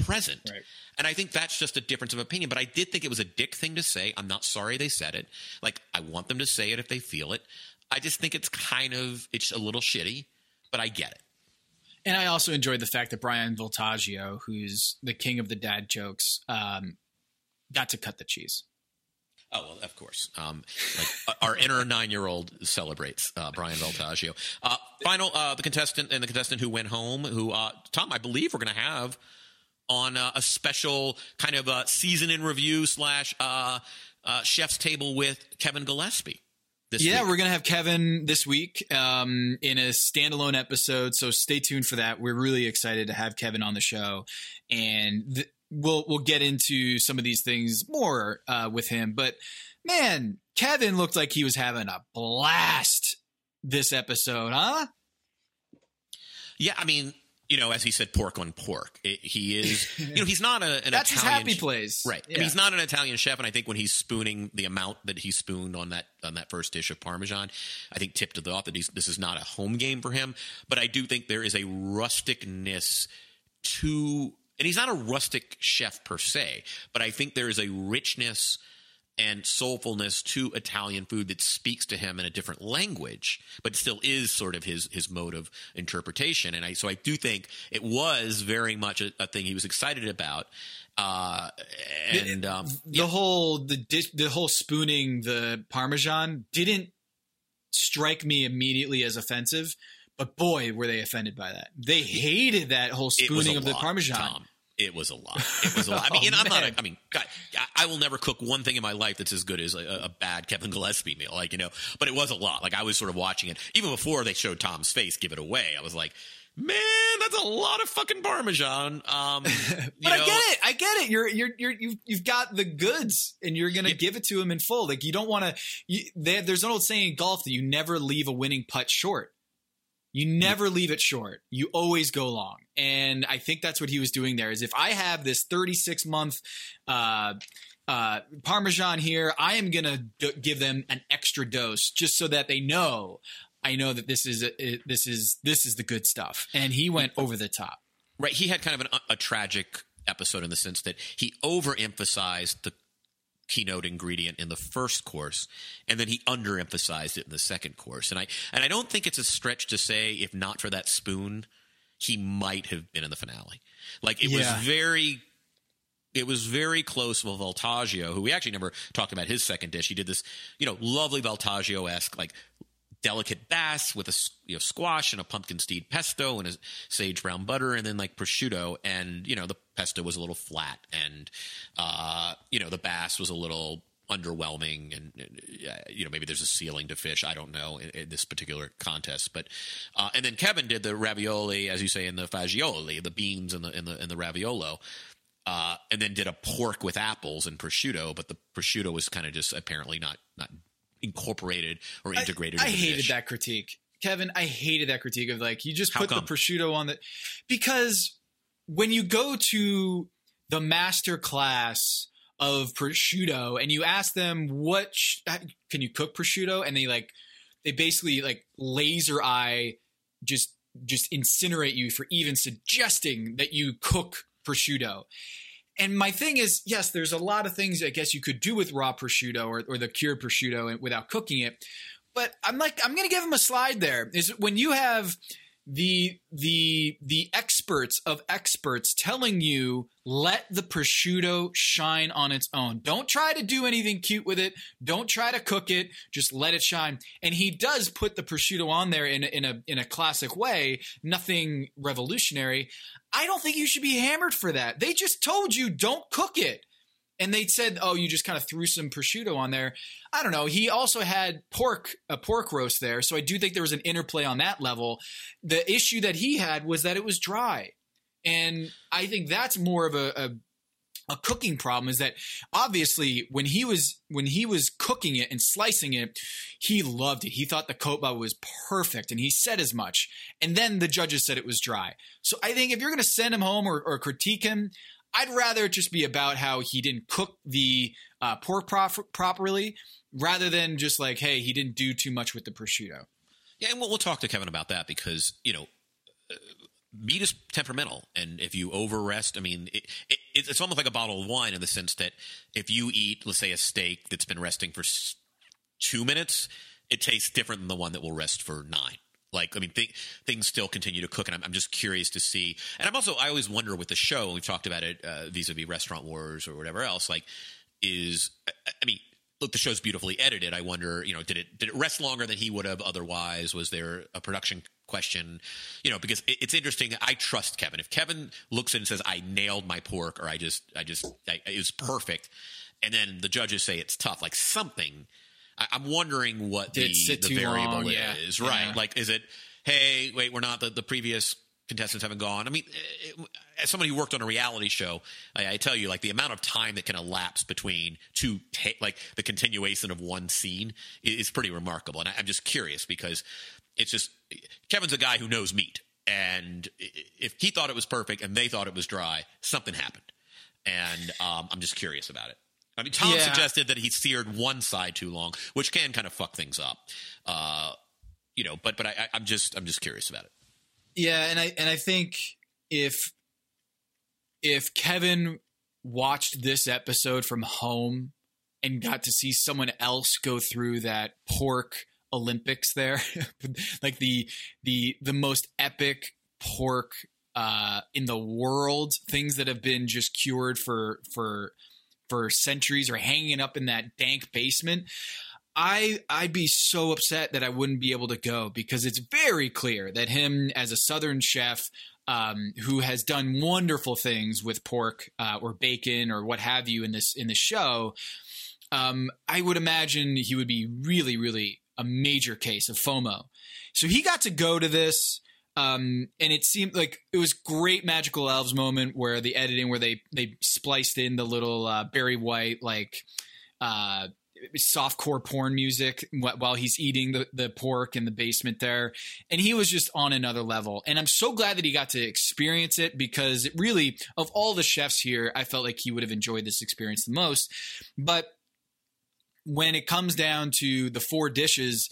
present. Right. And I think that's just a difference of opinion. But I did think it was a dick thing to say. I'm not sorry they said it. Like, I want them to say it if they feel it. I just think it's kind of, it's a little shitty, but I get it. And I also enjoyed the fact that Brian Voltaggio, who's the king of the dad jokes, um, got to cut the cheese. Oh, well, of course. Um, like our inner nine-year-old celebrates uh, Brian Voltaggio. Uh, final, uh, the contestant and the contestant who went home, who, uh, Tom, I believe we're going to have on uh, a special kind of uh, season in review slash uh, uh, chef's table with Kevin Gillespie. This yeah, week. We're going to have Kevin this week um, in a standalone episode, so stay tuned for that. We're really excited to have Kevin on the show, and th- we'll we'll get into some of these things more uh, with him. But man, Kevin looked like he was having a blast this episode, huh? Yeah, I mean, you know, as he said, pork on pork. It, he is, you know, he's not a, an That's Italian. his happy place. Right. Yeah. And he's not an Italian chef. And I think when he's spooning the amount that he spooned on that on that first dish of Parmesan, I think tipped to the thought that he's, this is not a home game for him. But I do think there is a rusticness to, and he's not a rustic chef per se, but I think there is a richness and soulfulness to Italian food that speaks to him in a different language, but still is sort of his his mode of interpretation. And I so I do think it was very much a, a thing he was excited about. Uh, and um, the yeah. whole the dish, the whole spooning the Parmesan didn't strike me immediately as offensive, but boy, were they offended by that. They hated that whole spooning of lot, the Parmesan. Tom. It was a lot. It was a lot. I mean, oh, and I'm man. not. A, I mean, God, I will never cook one thing in my life that's as good as a, a bad Kevin Gillespie meal. Like, you know, but it was a lot. Like, I was sort of watching it even before they showed Tom's face give it away. I was like, man, that's a lot of fucking Parmesan. Um, but you I know, get it. I get it. You're you're you're you've, you've got the goods, and you're gonna Yeah. give it to him in full. Like, you don't want to. There's an old saying in golf that you never leave a winning putt short. You never leave it short. You always go long. And I think that's what he was doing there, is if I have this thirty-six month uh, uh, Parmesan here, I am going to d- give them an extra dose just so that they know, I know that this is, a, this is, this is the good stuff. And he went over the top. right. He had kind of an, a tragic episode in the sense that he overemphasized the keynote ingredient in the first course, and then he underemphasized it in the second course. And I and I don't think it's a stretch to say, if not for that spoon, he might have been in the finale. Like, it Yeah. was very it was very close with Voltaggio, who we actually never talked about his second dish. He did this, you know, lovely Voltaggio-esque, like, delicate bass with a you know, squash and a pumpkin seed pesto and a sage brown butter, and then like prosciutto. And, you know, the pesto was a little flat, and, uh, you know, the bass was a little underwhelming, and, uh, you know, maybe there's a ceiling to fish. I don't know in, in this particular contest, but, uh, and then Kevin did the ravioli, as you say, in the fagioli, the beans and the, in the, in the raviolo. Uh, and then did a pork with apples and prosciutto, but the prosciutto was kind of just apparently not, not incorporated or integrated. I, I into the hated dish. that critique, Kevin. I hated that critique of, like, you just How put come? the prosciutto on the, because when you go to the master class of prosciutto and you ask them what sh- can you cook prosciutto, and they like they basically like laser eye just just incinerate you for even suggesting that you cook prosciutto. And my thing is, yes, there's a lot of things I guess you could do with raw prosciutto or, or the cured prosciutto without cooking it. But I'm like, I'm going to give him a slide there. Is when you have the the the experts of experts telling you, let the prosciutto shine on its own. Don't try to do anything cute with it. Don't try to cook it. Just let it shine. And he does put the prosciutto on there in a, in a in a classic way. Nothing revolutionary. I don't think you should be hammered for that. They just told you don't cook it. And they said, oh, you just kind of threw some prosciutto on there. I don't know. He also had pork, a pork roast there. So I do think there was an interplay on that level. The issue that he had was that it was dry. And I think that's more of a, a, a cooking problem, is that obviously when he was when he was cooking it and slicing it, he loved it. He thought the kotba was perfect, and he said as much. And then the judges said it was dry. So I think if you're going to send him home or, or critique him, I'd rather it just be about how he didn't cook the uh, pork prof- properly, rather than just like, hey, he didn't do too much with the prosciutto. Yeah, and we'll, we'll talk to Kevin about that, because, you know, meat is temperamental, and if you over-rest, I mean, it, it, it's almost like a bottle of wine in the sense that if you eat, let's say, a steak that's been resting for two minutes, it tastes different than the one that will rest for nine. Like, I mean, th- things still continue to cook, and I'm, I'm just curious to see. And I'm also, I always wonder with the show, and we've talked about it uh, vis-a-vis Restaurant Wars or whatever else, like, is, I mean, look, the show's beautifully edited. I wonder, you know, did it did it rest longer than he would have otherwise? Was there a production question? You know, because it, it's interesting. I trust Kevin. If Kevin looks in and says, I nailed my pork, or I just, I just, I, it was perfect, and then the judges say it's tough, like something, I, I'm wondering what Did the, the variable long, yeah. is, right? Yeah. Like, is it, hey, wait, we're not, the, the previous contestants haven't gone. I mean, it, as somebody who worked on a reality show, I, I tell you, like, the amount of time that can elapse between two, ta- like the continuation of one scene is, is pretty remarkable. And I, I'm just curious because it's just, Kevin's a guy who knows meat. And if he thought it was perfect and they thought it was dry, something happened. And um, I'm just curious about it. I mean, Tom Yeah. suggested that he seared one side too long, which can kind of fuck things up. Uh, you know, but but I, I'm just I'm just curious about it. Yeah, and I and I think if if Kevin watched this episode from home and got to see someone else go through that pork Olympics there, like the the the most epic pork uh, in the world, things that have been just cured for for for centuries or hanging up in that dank basement. I I'd be so upset that I wouldn't be able to go because it's very clear that him as a Southern chef um, who has done wonderful things with pork uh, or bacon or what have you in this in this show, um, I would imagine he would be really, really a major case of FOMO. So he got to go to this. Um, and it seemed like it was great Magical Elves moment where the editing, where they, they spliced in the little, uh, Barry White, like, uh, softcore porn music while he's eating the, the pork in the basement there. And he was just on another level. And I'm so glad that he got to experience it because it really, of all the chefs here, I felt like he would have enjoyed this experience the most. But when it comes down to the four dishes,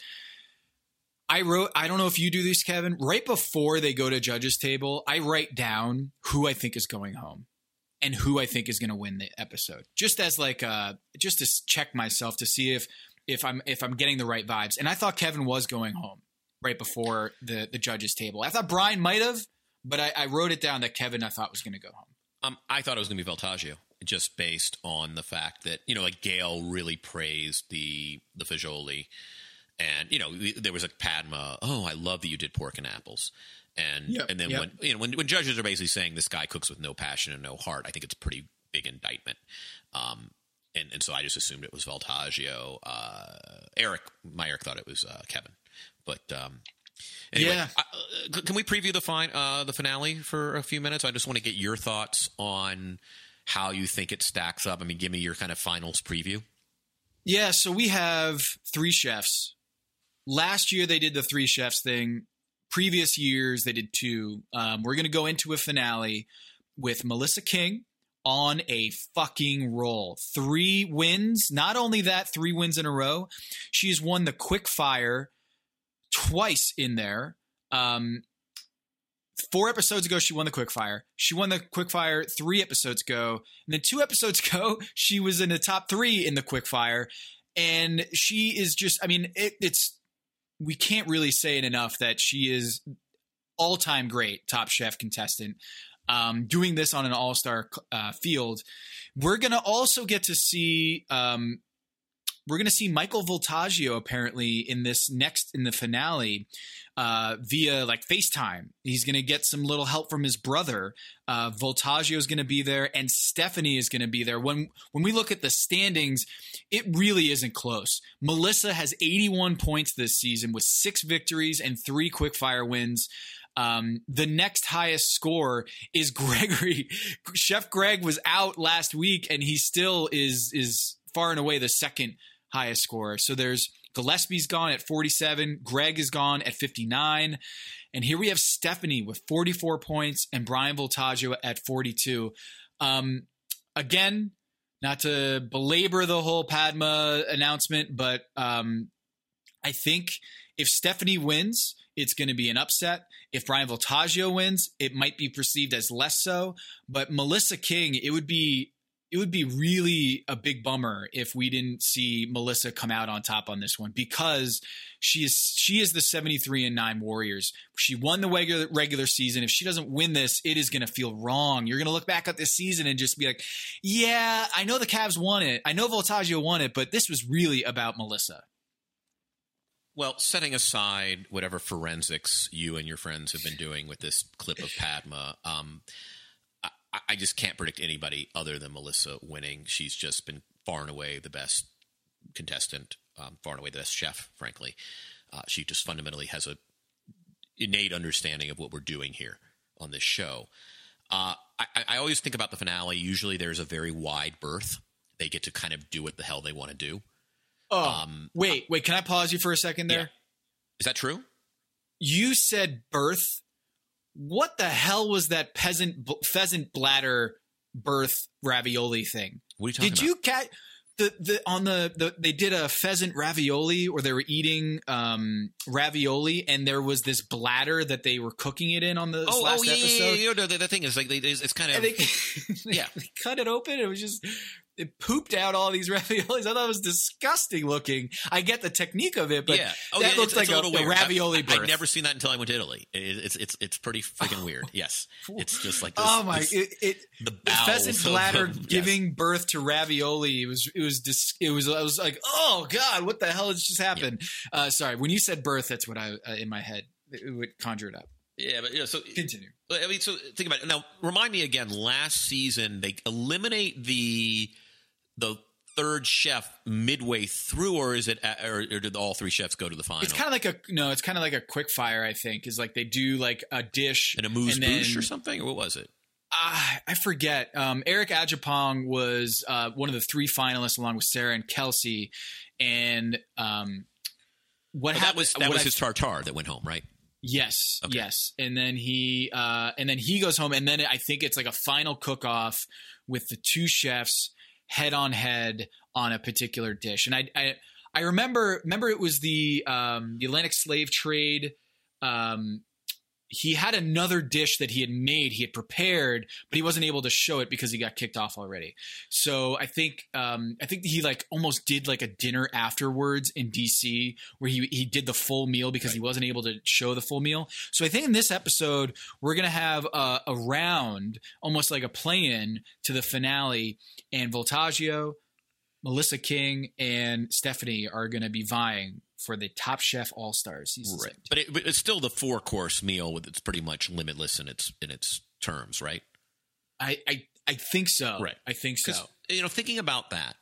I wrote, I don't know if you do this, Kevin, right before they go to judges table, I write down who I think is going home and who I think is going to win the episode. Just as like, uh, just to check myself to see if, if I'm, if I'm getting the right vibes. And I thought Kevin was going home right before the, the judges table. I thought Brian might have, but I, I wrote it down that Kevin, I thought was going to go home. Um, I thought it was going to be Voltaggio, just based on the fact that, you know, like Gail really praised the, the Fagioli. And, you know, there was a Padma, oh, I love that you did pork and apples. And Yep, and then yep. when, you know, when when judges are basically saying this guy cooks with no passion and no heart, I think it's a pretty big indictment. Um, and, and so I just assumed it was Voltaggio. Uh, Eric, my Eric thought it was uh, Kevin. But um, anyway, Yeah. uh, can we preview the fine, uh, the finale for a few minutes? I just want to get your thoughts on how you think it stacks up. I mean, give me your kind of finals preview. Yeah, so we have three chefs. Last year they did the three chefs thing. Previous years they did two. Um, we're going to go into a finale with Melissa King on a fucking roll. Three wins. Not only that, three wins in a row. She's won the quick fire twice in there. Um, four episodes ago, she won the quick fire. She won the quick fire three episodes ago. And then two episodes ago, she was in the top three in the quick fire. And she is just, I mean, it, it's, we can't really say it enough that she is all-time great Top Chef contestant, um, doing this on an all-star uh, field. We're going to also get to see, um, we're going to see Michael Voltaggio apparently in this next, in the finale, uh, via like FaceTime. He's going to get some little help from his brother. Uh, Voltaggio is going to be there and Stephanie is going to be there. When, when we look at the standings, it really isn't close. Melissa has eighty-one points this season with six victories and three quickfire wins. Um, the next highest score is Gregory. Chef Greg was out last week and he still is, is far and away the second highest scorer. So there's Gillespie's gone at forty-seven. Greg is gone at fifty-nine. And here we have Stephanie with forty-four points and Brian Voltaggio at forty-two. Um, again, not to belabor the whole Padma announcement, but um, I think if Stephanie wins, it's going to be an upset. If Brian Voltaggio wins, it might be perceived as less so. But Melissa King, it would be it would be really a big bummer if we didn't see Melissa come out on top on this one, because she is she is the seventy-three and nine Warriors. She won the regular regular season. If she doesn't win this, it is going to feel wrong. You're going to look back at this season and just be like, yeah, I know the Cavs won it. I know Voltaggio won it, but this was really about Melissa. Well, setting aside whatever forensics you and your friends have been doing with this clip of Padma, um, I, I just can't predict anybody other than Melissa winning. She's just been far and away the best contestant, um, far and away the best chef, frankly. Uh, she just fundamentally has a innate understanding of what we're doing here on this show. Uh, I, I always think about the finale. Usually there's a very wide berth. They get to kind of do what the hell they want to do. Oh, um, wait, wait. Can I pause you for a second there? Yeah. Is that true? You said birth. What the hell was that peasant pheasant bladder birth ravioli thing? What are you talking Did about? you catch the the on the, the they did a pheasant ravioli, or they were eating um, ravioli, and there was this bladder that they were cooking it in on the Oh, last oh yeah, episode. yeah, yeah. You know, the, the thing is, like, they, it's, it's kind of And they, yeah. they cut it open. It was just it pooped out all these raviolis. I thought it was disgusting looking. I get the technique of it, but yeah. Oh, that yeah, looks it's, like it's a, a, little a weird. ravioli I, birth. I've never seen that until I went to Italy. It, it's it's it's pretty freaking weird. Yes, it's just like this, oh my! this, it, it the, the pheasant bowels of- bladder of- yes. giving birth to ravioli. It was it was dis, it was I was like, oh god, what the hell has just happened? Yeah. Uh, sorry, when you said birth, that's what I uh, in my head it would conjure it up. Yeah, but yeah. So Continue. I mean, so think about it. Now, remind me again. Last season, they eliminate the the third chef midway through, or is it, or, or did all three chefs go to the final? It's kind of like a no. It's kind of like a quick fire. I think is like they do like a dish an amuse and then- bouche or something, or what was it? Uh, I forget. Um, Eric Ajapong was uh, one of the three finalists, along with Sarah and Kelsey. And um, what Oh, happened that was that what was I- his tartare that went home, right? Yes, Okay. yes. And then he uh, and then he goes home, and then I think it's like a final cook-off with the two chefs head on head on a particular dish. And I I, I remember remember it was the um, the Atlantic slave trade. Um, he had another dish that he had made, he had prepared, but he wasn't able to show it because he got kicked off already. So I think um, I think he like almost did like a dinner afterwards in D C where he he did the full meal because Right. he wasn't able to show the full meal. So I think in this episode we're gonna have a, a round, almost like a play-in to the finale, and Voltaggio, Melissa King, and Stephanie are gonna be vying for the Top Chef All Stars season. Right. But, it, but it's still the four course meal with it's pretty much limitless in its in its terms, right? I, I I think so. Right. I think so. Because you know, thinking about that,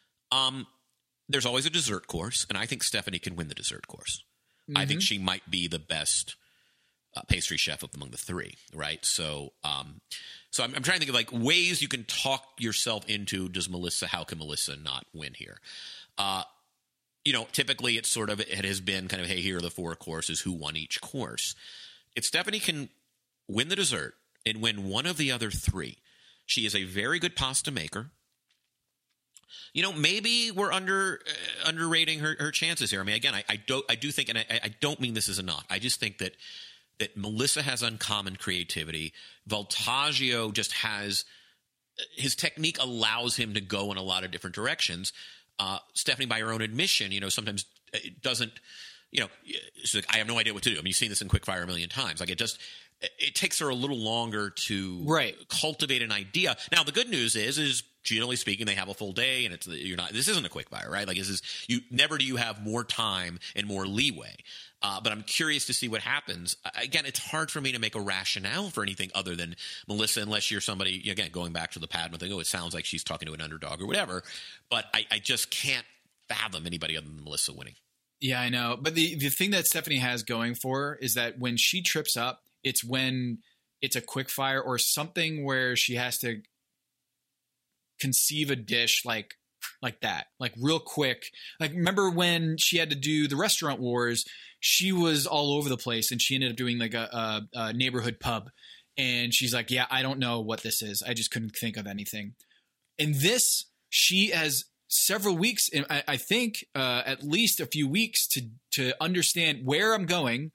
um, there's always a dessert course, and I think Stephanie can win the dessert course. I think she might be the best uh, pastry chef among the three, right? So, um, so I'm, I'm trying to think of like ways you can talk yourself into. Does Melissa? How can Melissa not win here? Uh, you know, typically it's sort of, it has been kind of, hey, here are the four courses, who won each course. If Stephanie can win the dessert and win one of the other three, she is a very good pasta maker. You know, maybe we're under uh, underrating her, her chances here. I mean, again, I, I don't, I do think, and I, I don't mean this as a knock. I just think that that Melissa has uncommon creativity. Voltaggio just has his technique allows him to go in a lot of different directions. Uh, Stephanie, by her own admission, you know, sometimes it doesn't, you know, she's like, I have no idea what to do. I mean, you've seen this in Quickfire a million times. Like it just, it takes her a little longer to Right. cultivate an idea. Now, the good news is, is generally speaking, they have a full day, and it's you're not. This isn't a Quickfire, right? Like this is you. Never do you have more time and more leeway. Uh, but I'm curious to see what happens. Again, it's hard for me to make a rationale for anything other than Melissa, unless you're somebody, again, going back to the Padma thing, oh, it sounds like she's talking to an underdog or whatever. But I, I just can't fathom anybody other than Melissa winning. Yeah, I know. But the, the thing that Stephanie has going for her is that when she trips up, it's when it's a quick fire or something where she has to conceive a dish like like that, like real quick. Like remember when she had to do the Restaurant Wars, she was all over the place and she ended up doing like a, a, a neighborhood pub. And she's like, yeah, I don't know what this is. I just couldn't think of anything. In this, she has several weeks, I, I think uh, at least a few weeks to to understand where I'm going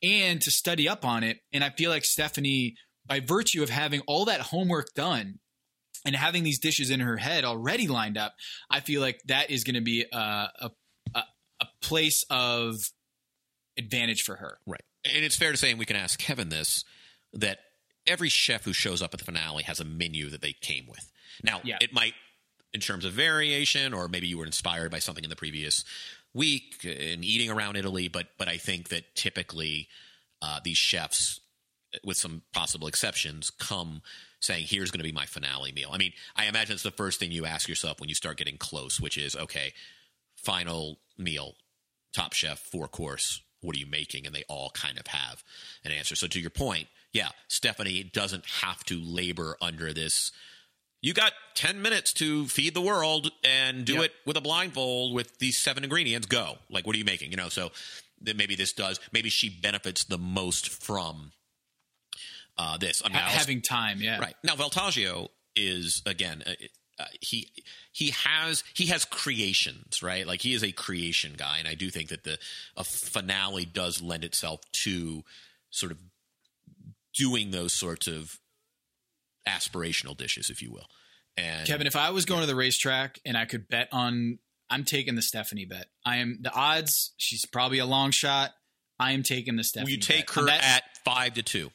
and to study up on it. And I feel like Stephanie, by virtue of having all that homework done and having these dishes in her head already lined up, I feel like that is going to be a, a, a, a place of advantage for her. Right. And it's fair to say, and we can ask Kevin this, that every chef who shows up at the finale has a menu that they came with. Now, yeah. it might, in terms of variation, or maybe you were inspired by something in the previous week and eating around Italy, but but I think that typically uh, these chefs, with some possible exceptions, come saying, here's going to be my finale meal. I mean, I imagine it's the first thing you ask yourself when you start getting close, which is, okay, final meal, Top Chef, four course, what are you making? And they all kind of have an answer. So to your point, yeah, Stephanie doesn't have to labor under this, you got ten minutes to feed the world and do yep. it with a blindfold with these seven ingredients. Go. Like, what are you making? You know, so then maybe this does, maybe she benefits the most from uh, this. I mean, ha- having time, yeah. Right. Now, Voltaggio is, again, uh, uh, he he has he has creations, right? Like, he is a creation guy, and I do think that the a finale does lend itself to sort of doing those sorts of aspirational dishes, if you will. And Kevin, if I was going to the racetrack and I could bet on, I'm taking the Stephanie bet. I am the odds. She's probably a long shot. I am taking the Stephanie. Will you take bet. her at five to two?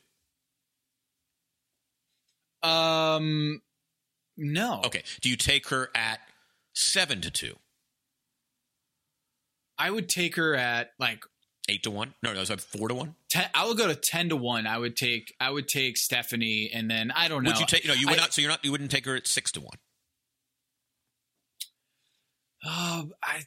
Um, no. Okay. Do you take her at seven to two? I would take her at like eight to one. No, no, it's like four to one. Ten, I would go to ten to one. I would take. I would take Stephanie, and then I don't know. Would you take? No, you would I, not. So you're not. You wouldn't take her at six to one. Oh, I.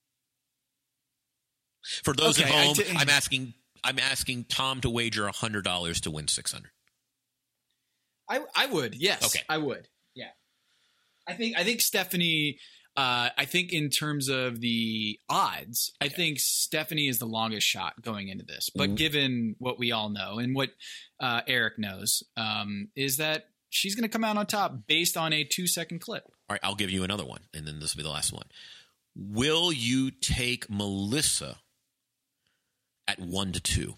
For those okay, at home, t- I'm asking. I'm asking Tom to wager a hundred dollars to win six hundred. I I would. Yes. Okay. I would. Yeah. I think. I think Stephanie. Uh, I think in terms of the odds, okay. I think Stephanie is the longest shot going into this. But mm-hmm. given what we all know and what uh, Eric knows, um, is that she's going to come out on top based on a two-second clip. All right, I'll give you another one, and then this will be the last one. Will you take Melissa at one to two?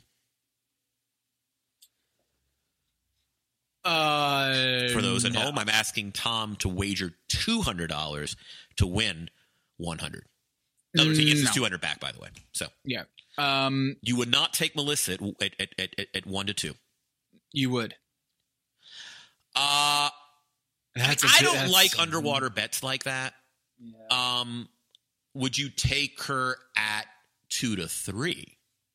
Uh, For those at no. home, I'm asking Tom to wager two hundred dollars to win one hundred dollars. In other words, he gets his no. two hundred dollars back, by the way. So yeah, um, you would not take Melissa at at, at, at, at one to two. You would. Uh, that's I, mean, a, I don't that's, like underwater bets like that. Yeah. Um, would you take her at two to three?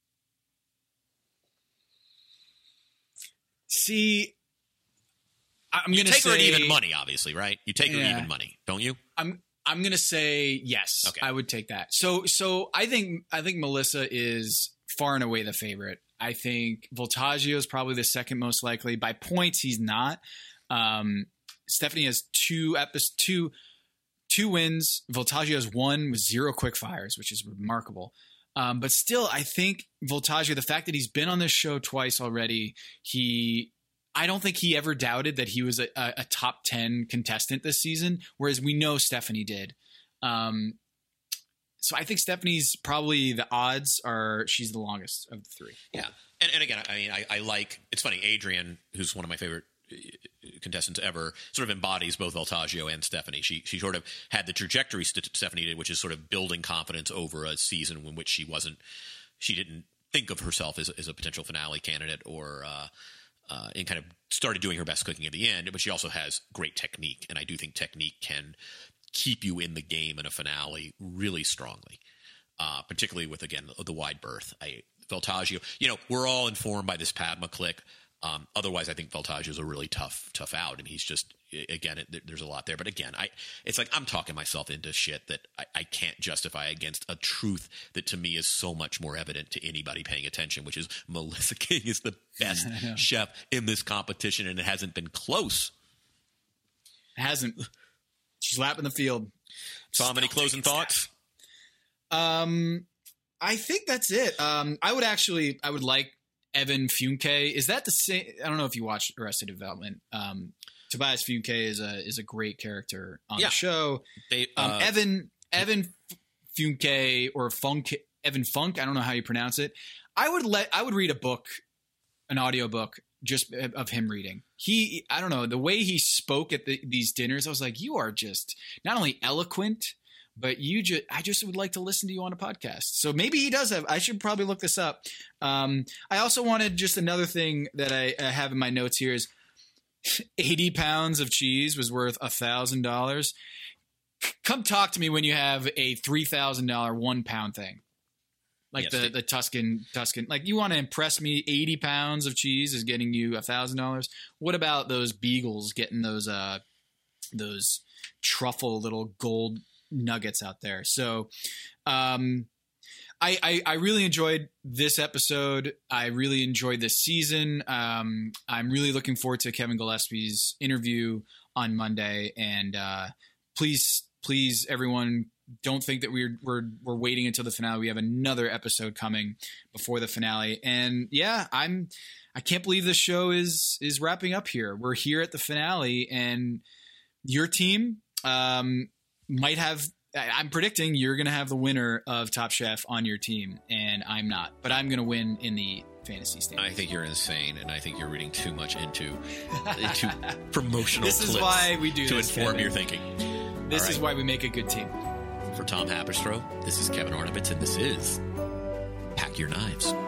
See, I'm going to take say, her at even money, obviously, right? You take her yeah. at even money, don't you? I'm I'm going to say yes. Okay. I would take that. So so I think I think Melissa is far and away the favorite. I think Voltaggio is probably the second most likely. By points, he's not. Um, Stephanie has two episodes, two two wins. Voltaggio has one with zero quick fires, which is remarkable. Um, but still, I think Voltaggio, the fact that he's been on this show twice already, he, I don't think he ever doubted that he was a, a, a top ten contestant this season, whereas we know Stephanie did. Um, so I think Stephanie's probably the odds are she's the longest of the three. Yeah. And, and again, I mean, I, I like, it's funny, Adrian, who's one of my favorite contestants ever, sort of embodies both Voltaggio and Stephanie. She she sort of had the trajectory Stephanie did, which is sort of building confidence over a season in which she wasn't, she didn't think of herself as, as a potential finale candidate, or uh, uh, and kind of started doing her best cooking at the end. But she also has great technique, and I do think technique can keep you in the game in a finale really strongly, uh, particularly with, again, the, the wide berth. I Voltaggio, you know, we're all informed by this Padma click. Um, otherwise, I think Voltaggio is a really tough, tough out, and he's just, again, it, there's a lot there. But again, I, it's like I'm talking myself into shit that I, I can't justify against a truth that to me is so much more evident to anybody paying attention, which is Melissa King is the best chef in this competition, and it hasn't been close. It hasn't. She's lapping the field. Tom, any closing thoughts? Um, I think that's it. Um, I would actually, I would like Evan Funke. Is that the same? I don't know if you watched Arrested Development. Um, Tobias Funke is a is a great character on yeah. the show. They, um, uh, Evan Evan Funke or Funk Evan Funk. I don't know how you pronounce it. I would let I would read a book, an audiobook just of him reading. He, I don't know, the way he spoke at the, these dinners, I was like, you are just not only eloquent, but you just, I just would like to listen to you on a podcast. So maybe he does have, I should probably look this up. Um, I also wanted just another thing that I, I have in my notes here is eighty pounds of cheese was worth a thousand dollars. Come talk to me when you have a three thousand dollars one pound thing. Like yes, the, the Tuscan, Tuscan, like you want to impress me. eighty pounds of cheese is getting you a thousand dollars. What about those beagles getting those, uh, those truffle little gold nuggets out there? So, um, I, I, I really enjoyed this episode. I really enjoyed this season. Um, I'm really looking forward to Kevin Gillespie's interview on Monday. And, uh, please, please, everyone, don't think that we're we're we're waiting until the finale. We have another episode coming before the finale, and yeah, I'm I can't believe this show is is wrapping up here. We're here at the finale, and your team um, might have. I'm predicting you're going to have the winner of Top Chef on your team, and I'm not, but I'm going to win in the fantasy standings. I think you're insane, and I think you're reading too much into into promotional. This is clips why we do to this, inform Kevin. your thinking. This All is right. why we make a good team. For Tom Haberstroh, this is Kevin Arnovitz, and this is Pack Your Knives.